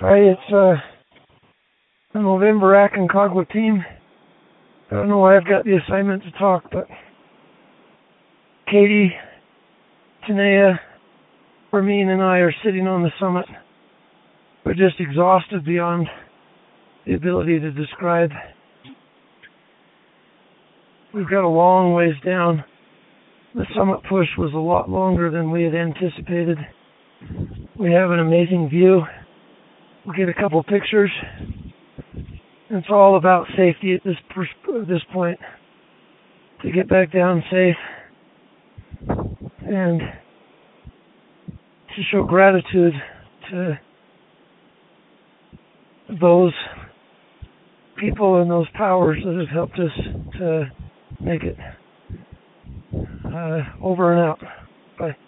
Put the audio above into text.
Hi, it's the November Aconcagua team. I don't know why I've got the assignment to talk, but Katie, Tanea, Ramin, and I are sitting on the summit. We're just exhausted beyond the ability to describe. We've got a long ways down. The summit push was a lot longer than we had anticipated. We have an amazing view. We'll get a couple pictures. It's all about safety at this point. To get back down safe and to show gratitude to those people and those powers that have helped us to make it over and out. Bye.